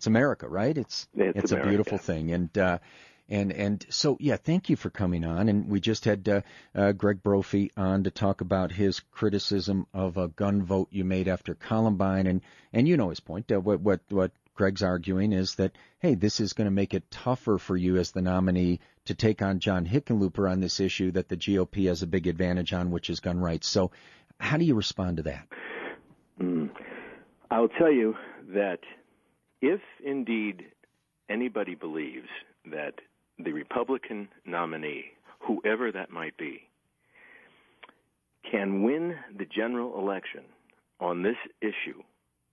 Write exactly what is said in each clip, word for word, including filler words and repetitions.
it's America, right? It's it's, it's America. a beautiful thing, and uh, and and so yeah, thank you for coming on. And we just had uh, uh, Greg Brophy on to talk about his criticism of a gun vote you made after Columbine, and and you know his point. Uh, what what what Greg's arguing is that, hey, this is going to make it tougher for you as the nominee to take on John Hickenlooper on this issue that the G O P has a big advantage on, which is gun rights. So how do you respond to that? Mm. I'll tell you that if indeed anybody believes that the Republican nominee, whoever that might be, can win the general election on this issue,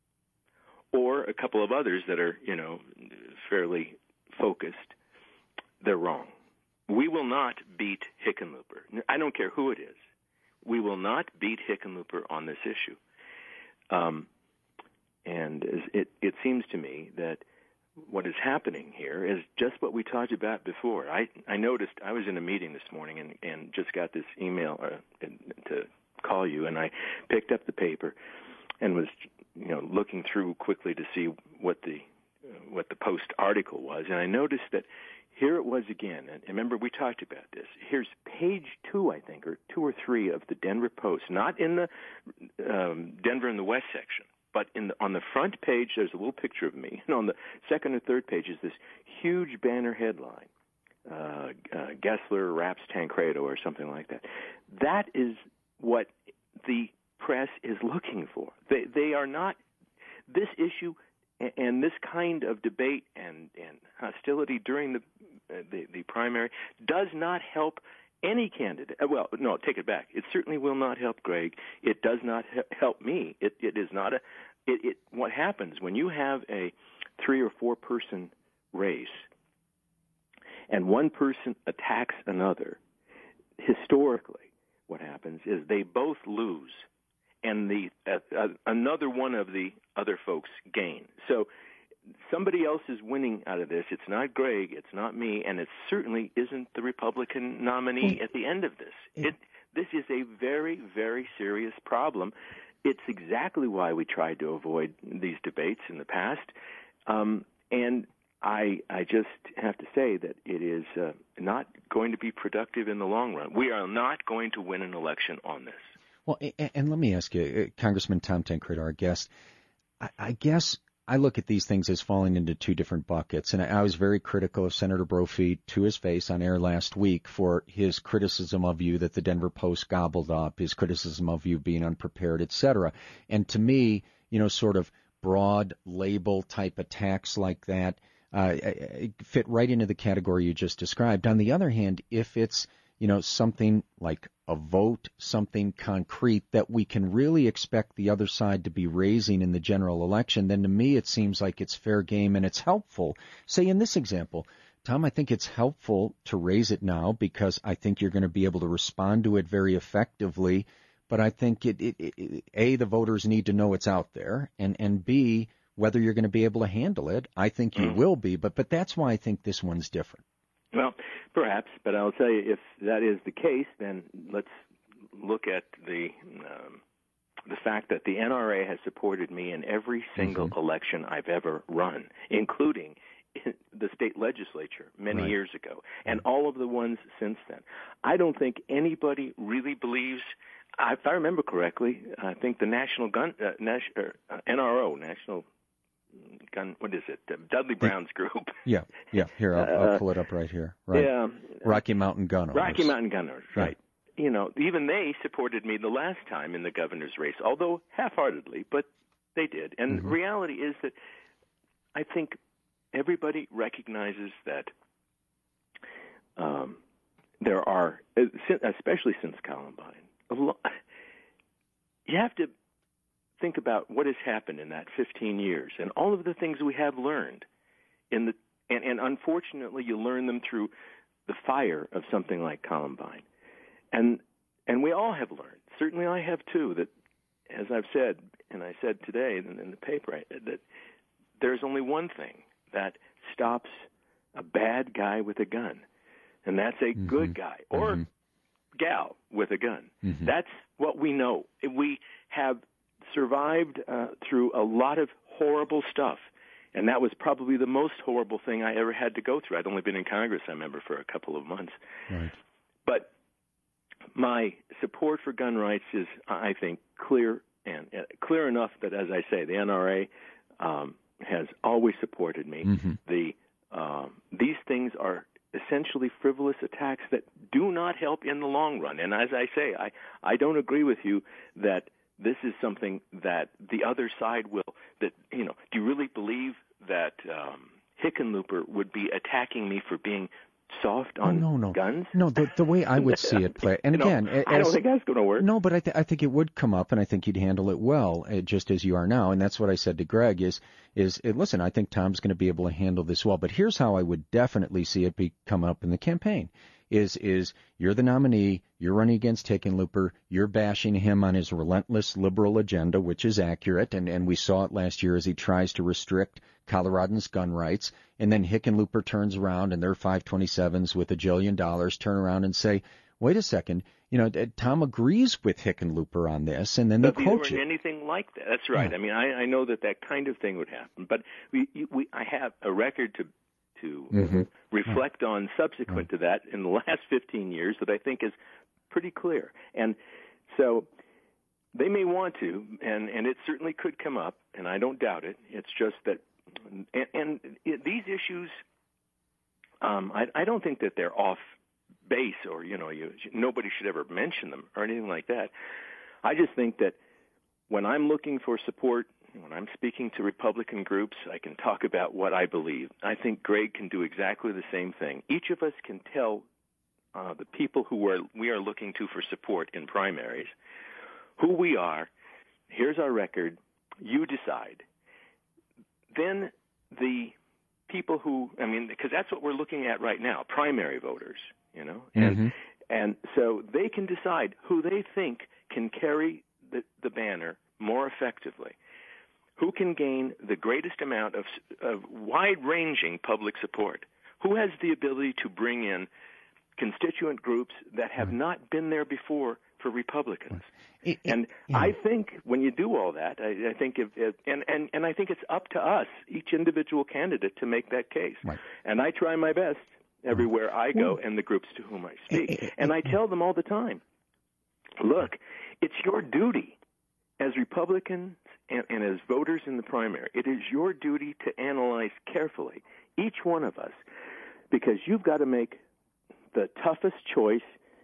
or a couple of others that are, you know, fairly focused, they're wrong. We will not beat Hickenlooper. I don't care who it is. We will not beat Hickenlooper on this issue. Um, and it, it seems to me that what is happening here is just what we talked about before. I, I noticed, I was in a meeting this morning and, and just got this email uh, to call you, and I picked up the paper and was, you know, looking through quickly to see what the uh, what the Post article was, and I noticed that here it was again. And remember, we talked about this. Here's page two, I think, or two or three of the Denver Post, not in the um, Denver in the West section, but in the, on the front page. There's a little picture of me, and on the second or third page is this huge banner headline: uh, uh, Gessler wraps Tancredo, or something like that. That is what the press is looking for. They they are not this issue and this kind of debate and, and hostility during the, uh, the the primary does not help any candidate. Well, no, take it back. It certainly will not help Greg. It does not help me. It it is not a. It, it what happens when you have a three or four person race and one person attacks another? Historically, what happens is they both lose, and the uh, uh, another one of the other folks gain. So somebody else is winning out of this. It's not Greg, it's not me, and it certainly isn't the Republican nominee at the end of this. It, this is a very, very serious problem. It's exactly why we tried to avoid these debates in the past. Um, and I, I just have to say that it is uh, not going to be productive in the long run. We are not going to win an election on this. Well, and, and let me ask you, Congressman Tom Tancredo, our guest, I, I guess I look at these things as falling into two different buckets, and I, I was very critical of Senator Brophy to his face on air last week for his criticism of you that the Denver Post gobbled up, his criticism of you being unprepared, et cetera. And to me, you know, sort of broad label type attacks like that uh, fit right into the category you just described. On the other hand, if it's you know, something like a vote, something concrete that we can really expect the other side to be raising in the general election, then to me it seems like it's fair game and it's helpful. Say in this example, Tom, I think it's helpful to raise it now because I think you're going to be able to respond to it very effectively. But I think, it, it, it, A, the voters need to know it's out there, and, and B, whether you're going to be able to handle it. I think you mm. will be, but but that's why I think this one's different. Well, perhaps, but I'll tell you, if that is the case, then let's look at the um, the fact that the N R A has supported me in every single mm-hmm. election I've ever run, including in the state legislature many right. years ago, and all of the ones since then. I don't think anybody really believes, if I remember correctly, I think the National Gun, uh, Nas- uh, N R O, National Gun, what is it? Uh, Dudley Brown's group. Yeah, yeah. Here, I'll, I'll pull it up right here. Right. Yeah. Rocky Mountain Gun Owners. Rocky Mountain Gun Owners, right. Yeah. You know, even they supported me the last time in the governor's race, although half-heartedly, but they did. And mm-hmm. the reality is that I think everybody recognizes that um, there are, especially since Columbine, a lot, you have to think about what has happened in that fifteen years and all of the things we have learned in the and, and unfortunately you learn them through the fire of something like Columbine. And and we all have learned, certainly I have too, that as I've said, and I said today in, in the paper, that there's only one thing that stops a bad guy with a gun, and that's a mm-hmm. good guy or mm-hmm. gal with a gun. Mm-hmm. That's what we know. We have survived uh, through a lot of horrible stuff And that was probably the most horrible thing I ever had to go through. I'd only been in Congress, I remember, for a couple of months. Right. But my support for gun rights is, I think, clear and uh, clear enough that, as I say, the N R A um, has always supported me. Mm-hmm. The um, these things are essentially frivolous attacks that do not help in the long run. And as I say, I, I don't agree with you that this is something that the other side will, that, you know, do you really believe that um, Hickenlooper would be attacking me for being soft on oh, no, no. guns? No, the, the way I would see it play, and you again, know, as, I don't think that's going to work. No, but I, th- I think it would come up, and I think you'd handle it well, uh, just as you are now. And that's what I said to Greg is, is uh, listen, I think Tom's going to be able to handle this well. But here's how I would definitely see it be come up in the campaign. Is is you're the nominee, you're running against Hickenlooper, you're bashing him on his relentless liberal agenda, which is accurate, and, and we saw it last year as he tries to restrict Coloradans' gun rights, and then Hickenlooper turns around and their five twenty-sevens with a jillion dollars turn around and say, wait a second, you know, Tom agrees with Hickenlooper on this, and then they but quote you. you. Anything like that. That's right. Yeah. I mean, I, I know that that kind of thing would happen, but we, we I have a record to to mm-hmm. reflect on subsequent right. to that in the last fifteen years that I think is pretty clear. And so they may want to, and, and it certainly could come up, and I don't doubt it. It's just that, and, and it, these issues, um, I, I don't think that they're off base or, you know, you, nobody should ever mention them or anything like that. I just think that when I'm looking for support, when I'm speaking to Republican groups, I can talk about what I believe. I think Greg can do exactly the same thing. Each of us can tell uh, the people who are, we are looking to for support in primaries who we are. Here's our record. You decide. Then the people who, I mean, because that's what we're looking at right now, primary voters, you know, and mm-hmm. and so they can decide who they think can carry the, the banner more effectively. Who can gain the greatest amount of, of wide-ranging public support? Who has the ability to bring in constituent groups that have right. not been there before for Republicans? It, it, and yeah. I think when you do all that, I, I think if, if and, and, and I think it's up to us, each individual candidate, to make that case. Right. And I try my best everywhere I go well, and the groups to whom I speak. It, it, and I tell them all the time, look, it's your duty as Republicans and, and as voters in the primary, it is your duty to analyze carefully, each one of us, because you've got to make the toughest choice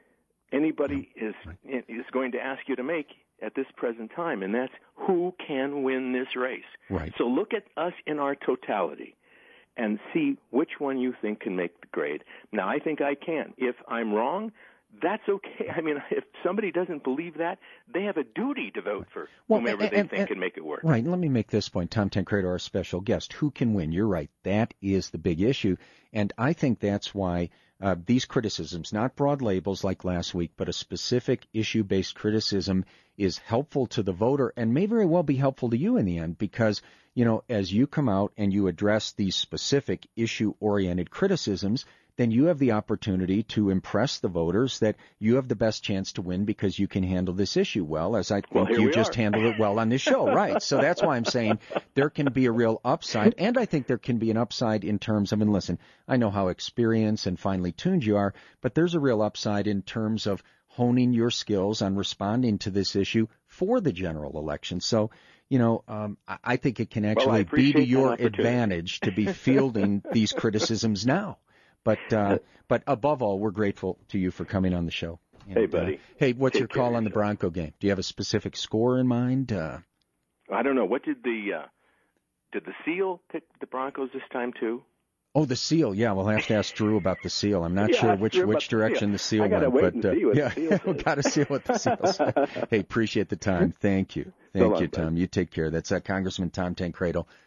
anybody is is going to ask you to make at this present time, and that's who can win this race. Right. So look at us in our totality and see which one you think can make the grade. Now, I think I can. If I'm wrong, that's okay. I mean, if somebody doesn't believe that, they have a duty to vote for well, whomever and, they and, think and, can make it work. Right. Let me make this point. Tom Tancredo, our special guest. Who can win? You're right. That is the big issue. And I think that's why uh, these criticisms, not broad labels like last week, but a specific issue-based criticism is helpful to the voter and may very well be helpful to you in the end because, you know, as you come out and you address these specific issue-oriented criticisms, then you have the opportunity to impress the voters that you have the best chance to win because you can handle this issue well, as I think well, you just are. handled it well on this show, right? So that's why I'm saying there can be a real upside, and I think there can be an upside in terms of, and listen, I know how experienced and finely tuned you are, but there's a real upside in terms of honing your skills on responding to this issue for the general election. So, you know, um, I think it can actually well, be to your advantage to be fielding these criticisms now. But uh, but above all, we're grateful to you for coming on the show. And, hey, buddy. Uh, hey, what's Take your call on the Bronco game? Do you have a specific score in mind? Uh, I don't know. What did the uh, did the Seal pick the Broncos this time too? Oh, the Seal. Yeah, we'll have to ask Drew about the Seal. I'm not yeah, sure which sure which direction the Seal, the seal. went, but uh, yeah, the we've got to see what the Seal said. Hey, appreciate the time. Thank you. Thank so you, Tom. You take care. That's uh, Congressman Tom Tancredo